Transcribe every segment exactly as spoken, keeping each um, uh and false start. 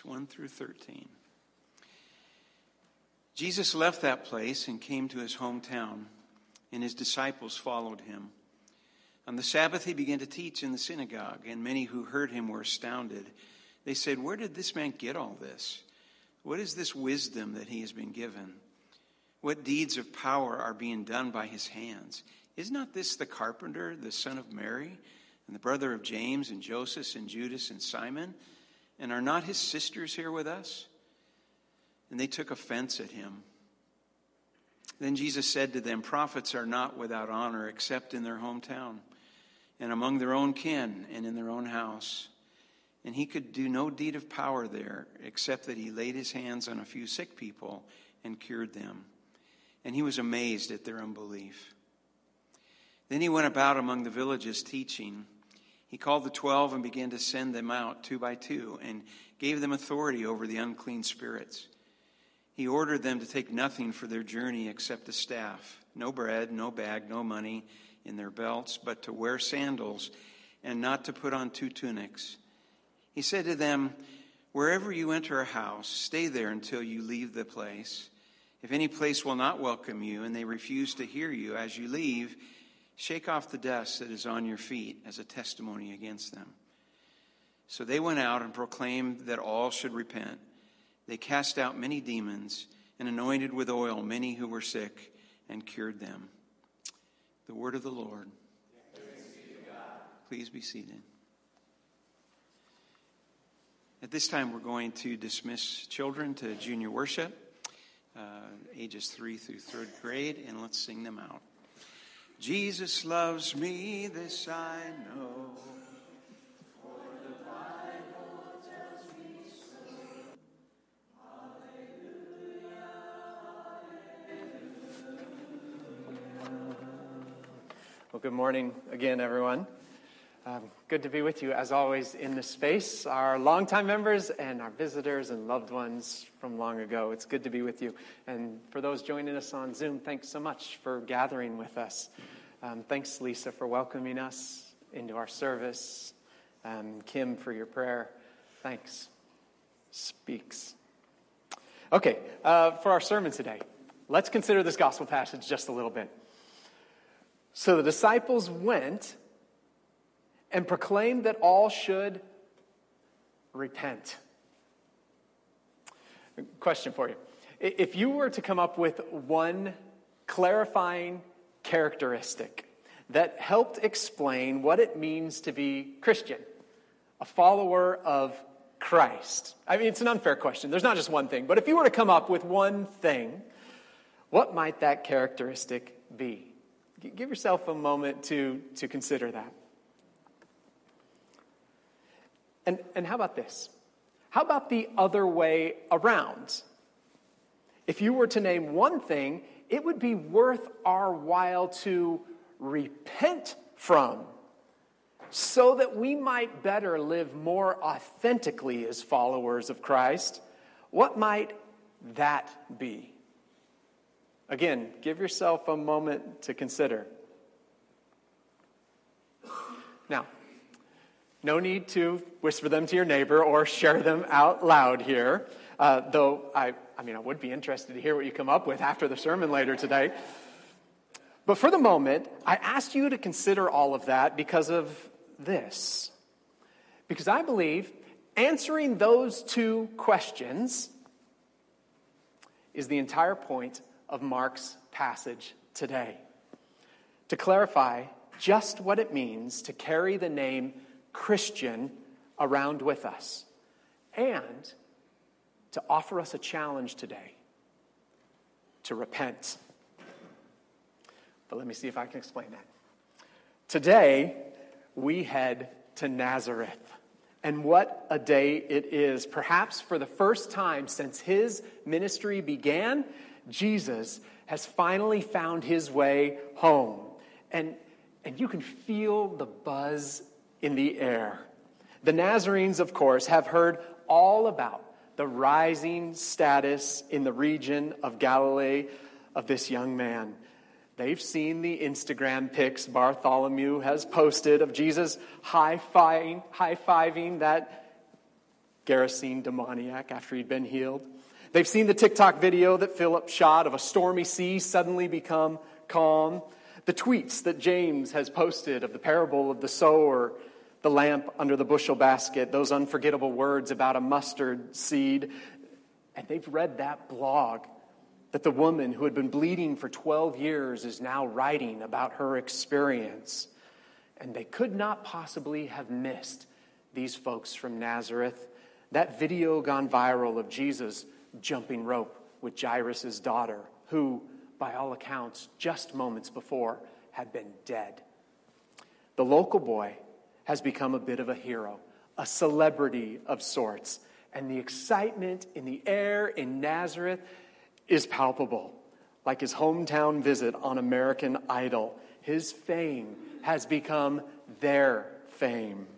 one through thirteen. Jesus left that place and came to his hometown, and his disciples followed him. On the Sabbath, he began to teach in the synagogue, and many who heard him were astounded. They said, "Where did this man get all this? What is this wisdom that he has been given? What deeds of power are being done by his hands? Is not this the carpenter, the son of Mary, and the brother of James and Joseph and Judas and Simon? And are not his sisters here with us?" And they took offense at him. Then Jesus said to them, "Prophets are not without honor except in their hometown, and among their own kin, and in their own house." And he could do no deed of power there, except that he laid his hands on a few sick people and cured them. And he was amazed at their unbelief. Then he went about among the villages teaching. He called the twelve and began to send them out two by two, and gave them authority over the unclean spirits. He ordered them to take nothing for their journey except a staff, no bread, no bag, no money in their belts, but to wear sandals and not to put on two tunics. He said to them, "Wherever you enter a house, stay there until you leave the place. If any place will not welcome you and they refuse to hear you as you leave, shake off the dust that is on your feet as a testimony against them." So they went out and proclaimed that all should repent. They cast out many demons and anointed with oil many who were sick and cured them. The word of the Lord. Please be seated. At this time, we're going to dismiss children to junior worship, uh, ages three through third grade, and let's sing them out. Jesus loves me, this I know. Well, good morning again, everyone. Um, good to be with you, as always, in this space. Our longtime members and our visitors and loved ones from long ago. It's good to be with you. And for those joining us on Zoom, thanks so much for gathering with us. Um, thanks, Lisa, for welcoming us into our service. Um, Kim, for your prayer. Thanks. Speaks. Okay, uh, for our sermon today, let's consider this gospel passage just a little bit. So the disciples went and proclaimed that all should repent. Question for you. If you were to come up with one clarifying characteristic that helped explain what it means to be Christian, a follower of Christ. I mean, it's an unfair question. There's not just one thing. But if you were to come up with one thing, what might that characteristic be? Give yourself a moment to, to consider that. And, and how about this? How about the other way around? If you were to name one thing, it would be worth our while to repent from, so that we might better live more authentically as followers of Christ. What might that be? Again, give yourself a moment to consider. Now, no need to whisper them to your neighbor or share them out loud here, uh, though I, I mean, I would be interested to hear what you come up with after the sermon later today. But for the moment, I asked you to consider all of that because of this. Because I believe answering those two questions is the entire point of Mark's passage today. To clarify just what it means to carry the name Christian around with us. And to offer us a challenge today to repent. But let me see if I can explain that. Today, we head to Nazareth. And what a day it is. Perhaps for the first time since his ministry began, Jesus has finally found his way home. And, and you can feel the buzz in the air. The Nazarenes, of course, have heard all about the rising status in the region of Galilee of this young man. They've seen the Instagram pics Bartholomew has posted of Jesus high-fiving, high-fiving that Gerasene demoniac after he'd been healed. They've seen the TikTok video that Philip shot of a stormy sea suddenly become calm. The tweets that James has posted of the parable of the sower, the lamp under the bushel basket, those unforgettable words about a mustard seed. And they've read that blog that the woman who had been bleeding for twelve years is now writing about her experience. And they could not possibly have missed these folks from Nazareth. That video gone viral of Jesus jumping rope with Jairus' daughter, who, by all accounts, just moments before, had been dead. The local boy has become a bit of a hero, a celebrity of sorts. And the excitement in the air in Nazareth is palpable. Like his hometown visit on American Idol, his fame has become their fame.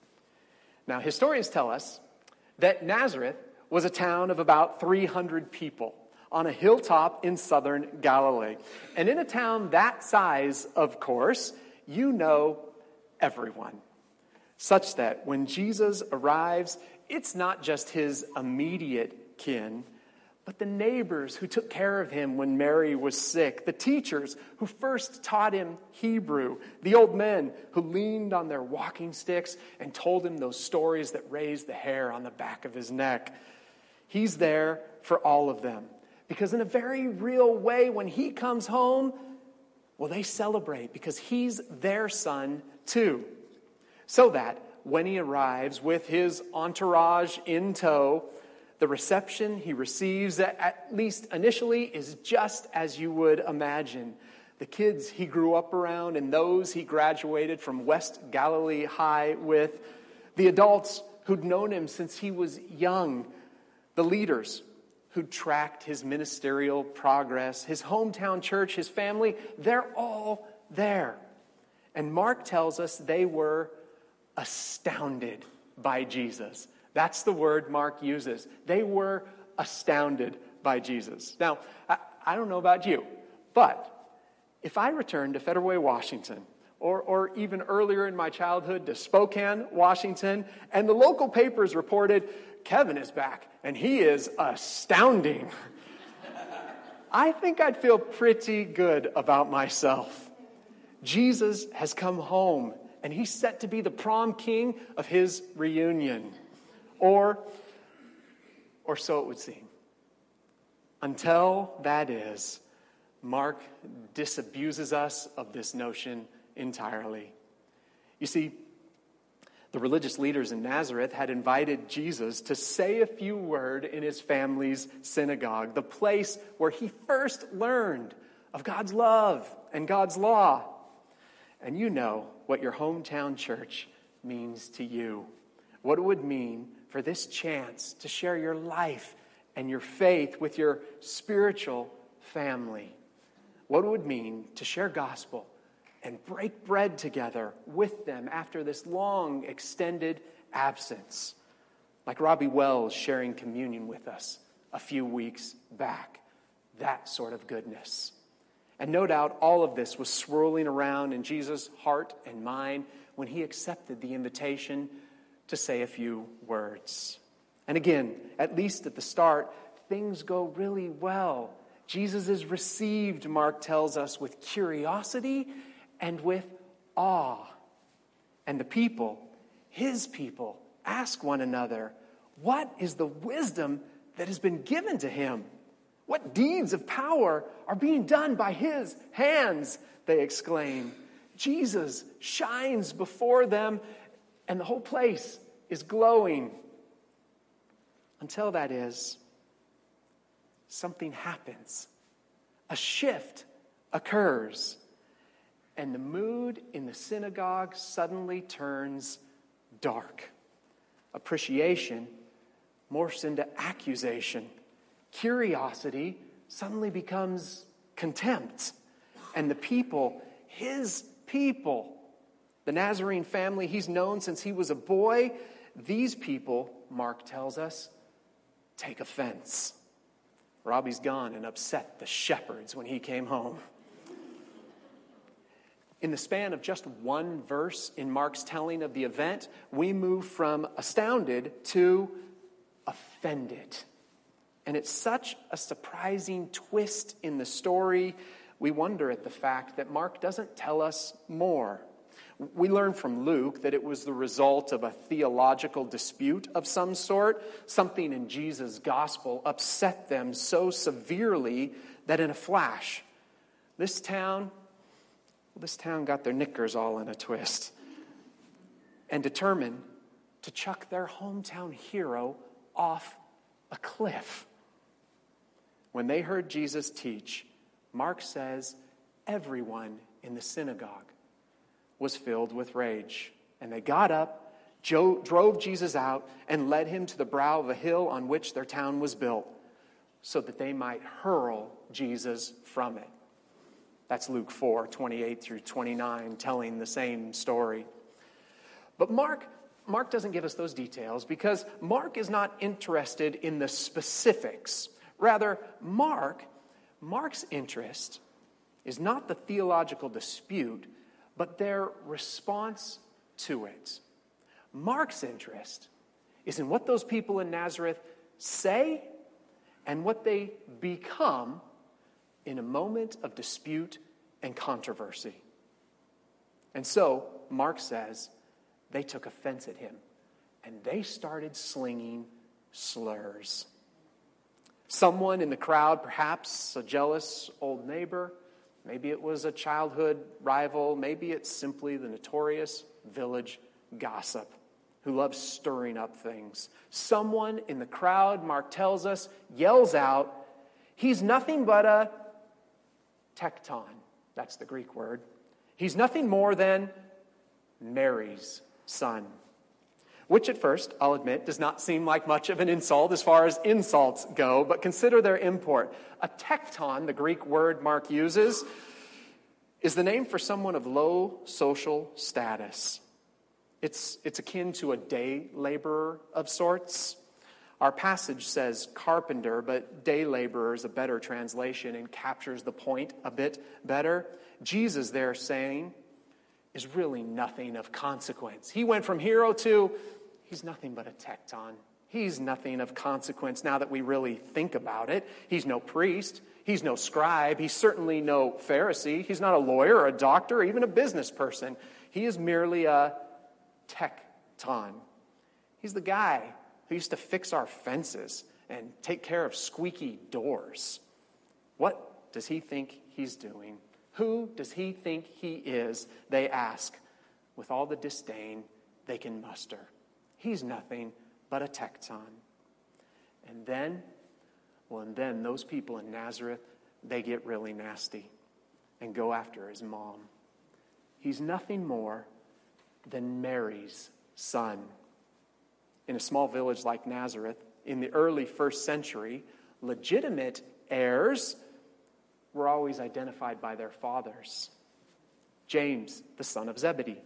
Now, historians tell us that Nazareth was a town of about three hundred people on a hilltop in southern Galilee. And in a town that size, of course, you know everyone. Such that when Jesus arrives, it's not just his immediate kin, but the neighbors who took care of him when Mary was sick, the teachers who first taught him Hebrew, the old men who leaned on their walking sticks and told him those stories that raised the hair on the back of his neck. He's there for all of them. Because in a very real way, when he comes home, well, they celebrate because he's their son too. So that when he arrives with his entourage in tow, the reception he receives, at least initially, is just as you would imagine. The kids he grew up around and those he graduated from West Galilee High with, the adults who'd known him since he was young, the leaders who'd tracked his ministerial progress, his hometown church, his family, they're all there. And Mark tells us they were astounded by Jesus. That's the word Mark uses. They were astounded by Jesus. Now, I, I don't know about you, but if I returned to Federal Way, Washington, or, or even earlier in my childhood to Spokane, Washington, and the local papers reported, Kevin is back, and he is astounding, I think I'd feel pretty good about myself. Jesus has come home, and he's set to be the prom king of his reunion. Or, or so it would seem. Until that is, Mark disabuses us of this notion entirely. You see, the religious leaders in Nazareth had invited Jesus to say a few words in his family's synagogue, the place where he first learned of God's love and God's law. And you know what your hometown church means to you. What it would mean for this chance to share your life and your faith with your spiritual family. What it would mean to share gospel and break bread together with them after this long, extended absence. Like Robbie Wells sharing communion with us a few weeks back. That sort of goodness. And no doubt all of this was swirling around in Jesus' heart and mind when he accepted the invitation to say a few words. And again, at least at the start, things go really well. Jesus is received, Mark tells us, with curiosity and with awe. And the people, his people, ask one another, what is the wisdom that has been given to him? What deeds of power are being done by his hands? They exclaim. Jesus shines before them, and the whole place is glowing. Until that is, something happens. A shift occurs. And the mood in the synagogue suddenly turns dark. Appreciation morphs into accusation. Curiosity suddenly becomes contempt. And the people, his people, the Nazarene family he's known since he was a boy, these people, Mark tells us, take offense. Robbie's gone and upset the shepherds when he came home. In the span of just one verse in Mark's telling of the event, we move from astounded to offended. And it's such a surprising twist in the story. We wonder at the fact that Mark doesn't tell us more. We learn from Luke that it was the result of a theological dispute of some sort. Something in Jesus' gospel upset them so severely that in a flash, this town, this town got their knickers all in a twist and determined to chuck their hometown hero off a cliff. When they heard Jesus teach, Mark says everyone in the synagogue was filled with rage. And they got up, jo- drove Jesus out, and led him to the brow of a hill on which their town was built, so that they might hurl Jesus from it. That's Luke four, twenty-eight through twenty-nine, telling the same story. But Mark, Mark doesn't give us those details because Mark is not interested in the specifics. Rather, Mark, Mark's interest is not the theological dispute, but their response to it. Mark's interest is in what those people in Nazareth say and what they become in a moment of dispute and controversy. And so, Mark says, they took offense at him, and they started slinging slurs. Someone in the crowd, perhaps a jealous old neighbor, maybe it was a childhood rival, maybe it's simply the notorious village gossip who loves stirring up things. Someone in the crowd, Mark tells us, yells out, he's nothing but a tekton. That's the Greek word. He's nothing more than Mary's son. Which at first, I'll admit, does not seem like much of an insult as far as insults go, but consider their import. A tekton, the Greek word Mark uses, is the name for someone of low social status. It's, it's akin to a day laborer of sorts. Our passage says carpenter, but day laborer is a better translation and captures the point a bit better. Jesus there saying is really nothing of consequence. He went from hero to, he's nothing but a tekton. He's nothing of consequence now that we really think about it. He's no priest. He's no scribe. He's certainly no Pharisee. He's not a lawyer or a doctor or even a business person. He is merely a tekton. He's the guy who used to fix our fences and take care of squeaky doors. What does he think he's doing? Who does he think he is? They ask with all the disdain they can muster. He's nothing but a tekton. And then, well, and then those people in Nazareth, they get really nasty and go after his mom. He's nothing more than Mary's son. In a small village like Nazareth, in the early first century, legitimate heirs were always identified by their fathers. James, the son of Zebedee.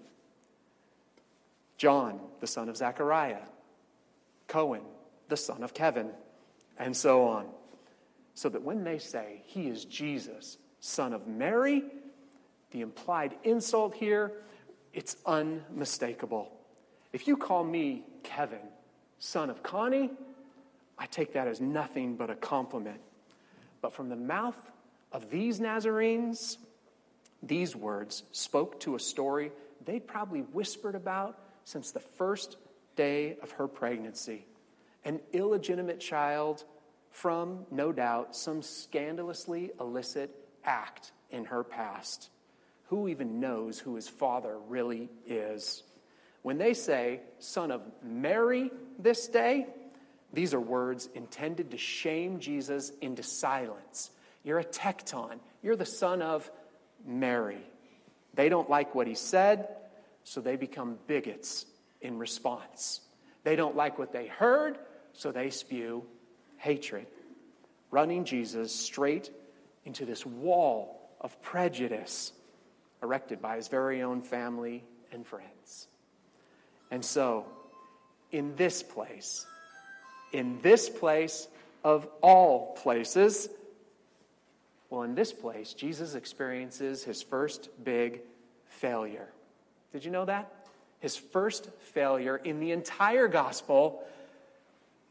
John, the son of Zechariah. Cohen, the son of Kevin. And so on. So that when they say, he is Jesus, son of Mary, the implied insult here, it's unmistakable. If you call me Kevin, son of Connie, I take that as nothing but a compliment. But from the mouth of these Nazarenes, these words spoke to a story they'd probably whispered about since the first day of her pregnancy. An illegitimate child from, no doubt, some scandalously illicit act in her past. Who even knows who his father really is? When they say, son of Mary this day, these are words intended to shame Jesus into silence. You're a tekton. You're the son of Mary. They don't like what he said, so they become bigots in response. They don't like what they heard, so they spew hatred, running Jesus straight into this wall of prejudice erected by his very own family and friends. And so, in this place, in this place of all places, well, in this place, Jesus experiences his first big failure. Did you know that? His first failure in the entire gospel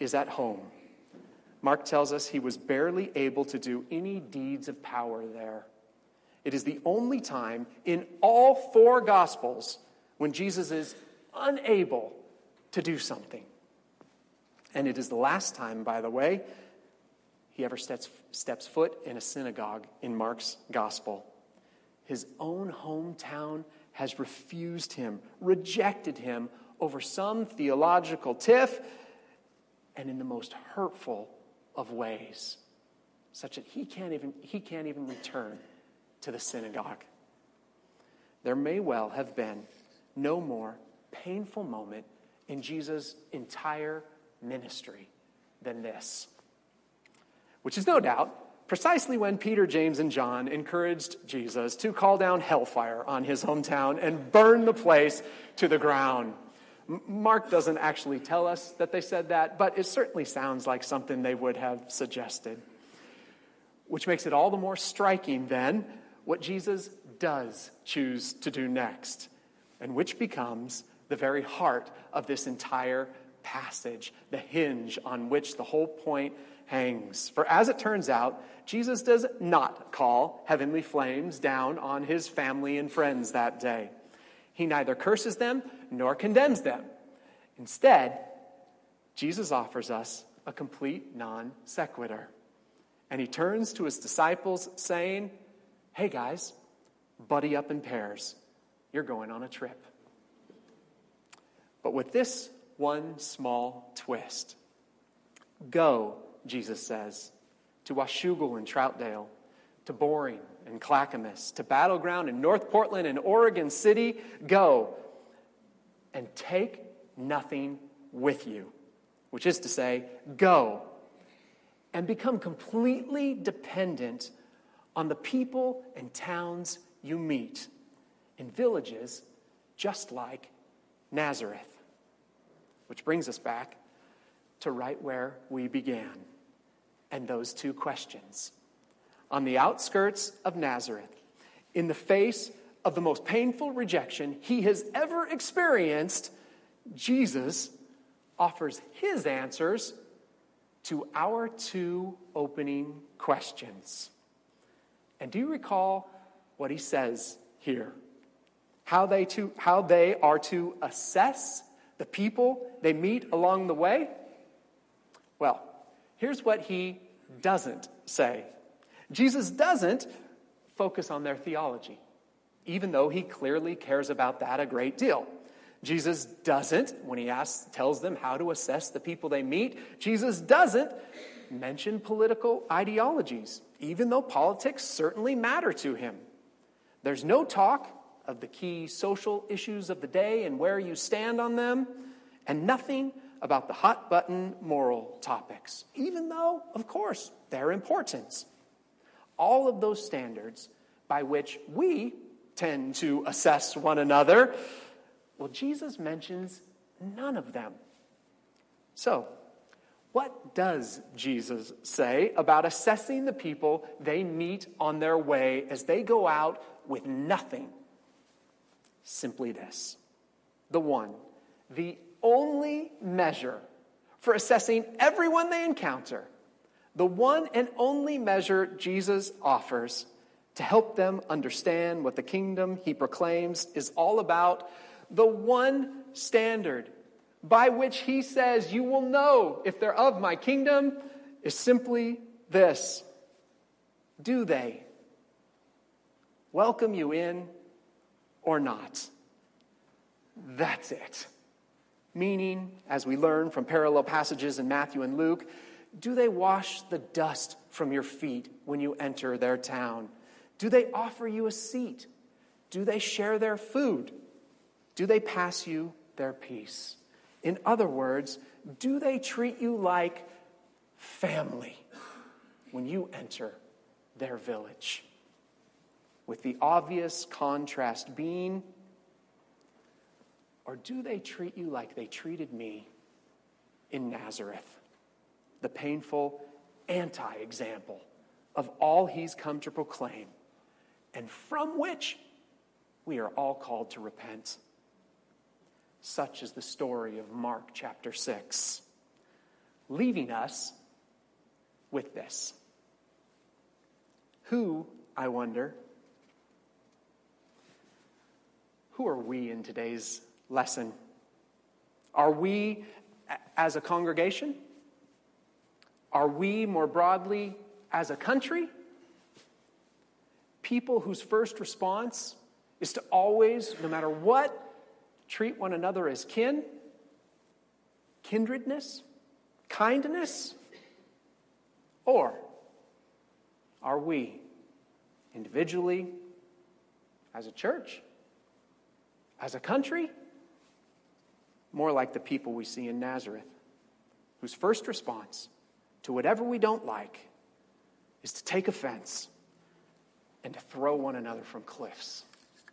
is at home. Mark tells us he was barely able to do any deeds of power there. It is the only time in all four Gospels when Jesus is unable to do something. And it is the last time, by the way, he ever steps, steps foot in a synagogue in Mark's Gospel. His own hometown has refused him, rejected him over some theological tiff, and in the most hurtful of ways, such that he can't even, he can't even return to the synagogue. There may well have been no more painful moment in Jesus' entire ministry than this, which is no doubt precisely when Peter, James, and John encouraged Jesus to call down hellfire on his hometown and burn the place to the ground. Mark doesn't actually tell us that they said that, but it certainly sounds like something they would have suggested. Which makes it all the more striking, then, what Jesus does choose to do next, and which becomes the very heart of this entire passage, the hinge on which the whole point hangs. For as it turns out, Jesus does not call heavenly flames down on his family and friends that day. He neither curses them nor condemns them. Instead, Jesus offers us a complete non sequitur. And he turns to his disciples saying, "Hey guys, buddy up in pairs. You're going on a trip." But with this one small twist. Go, Jesus says, to Washougal and Troutdale, to Boring and Clackamas, to Battleground and North Portland and Oregon City. Go and take nothing with you, which is to say, go and become completely dependent on the people and towns you meet in villages just like Nazareth. Which brings us back to right where we began, and those two questions. On the outskirts of Nazareth, in the face of the most painful rejection he has ever experienced, Jesus offers his answers to our two opening questions. And do you recall what he says here? How they, to, how they are to assess the people they meet along the way? Well, here's what he doesn't say. Jesus doesn't focus on their theology, even though he clearly cares about that a great deal. Jesus doesn't, when he asks, tells them how to assess the people they meet, Jesus doesn't mention political ideologies, even though politics certainly matter to him. There's no talk of the key social issues of the day and where you stand on them, and nothing about the hot-button moral topics, even though, of course, they're important. All of those standards by which we tend to assess one another, well, Jesus mentions none of them. So, what does Jesus say about assessing the people they meet on their way as they go out with nothing? Simply this: the one, the only measure for assessing everyone they encounter, the one and only measure Jesus offers to help them understand what the kingdom he proclaims is all about, the one standard by which he says you will know if they're of my kingdom, is simply this: do they welcome you in or not? That's it. Meaning, as we learn from parallel passages in Matthew and Luke, do they wash the dust from your feet when you enter their town? Do they offer you a seat? Do they share their food? Do they pass you their peace? In other words, do they treat you like family when you enter their village? With the obvious contrast being, or do they treat you like they treated me in Nazareth, the painful anti-example of all he's come to proclaim, and from which we are all called to repent? Such is the story of Mark chapter six. leaving us with this. Who, I wonder, who are we in today's lesson? Are we as a congregation? Are we more broadly as a country? People whose first response is to always, no matter what, treat one another as kin, kindredness, kindness? Or are we, individually, as a church, as a country, more like the people we see in Nazareth, whose first response to whatever we don't like is to take offense and to throw one another from cliffs?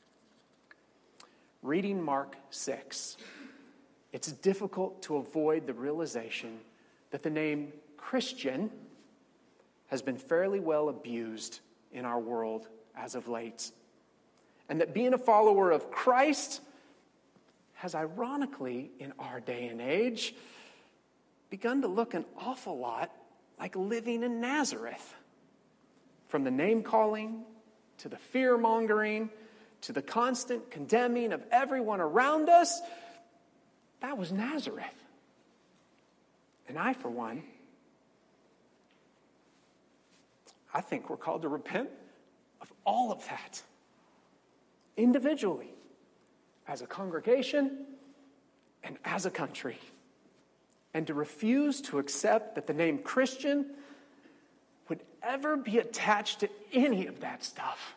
Reading Mark six, it's difficult to avoid the realization that the name Christian has been fairly well abused in our world as of late. And that being a follower of Christ has ironically, in our day and age, begun to look an awful lot like living in Nazareth. From the name-calling, to the fear-mongering, to the constant condemning of everyone around us, that was Nazareth. And I, for one, I think we're called to repent of all of that. Individually, as a congregation, and as a country. And to refuse to accept that the name Christian would ever be attached to any of that stuff.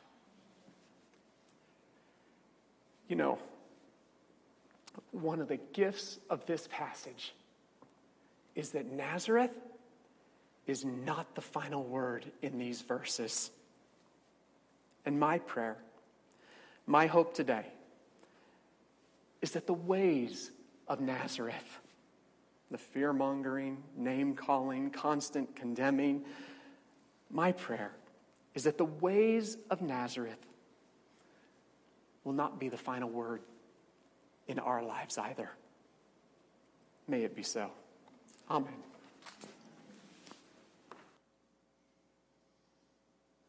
You know, one of the gifts of this passage is that Nazareth is not the final word in these verses. And my prayer, my hope today, is that the ways of Nazareth, the fear-mongering, name-calling, constant condemning, my prayer is that the ways of Nazareth will not be the final word in our lives either. May it be so. Amen.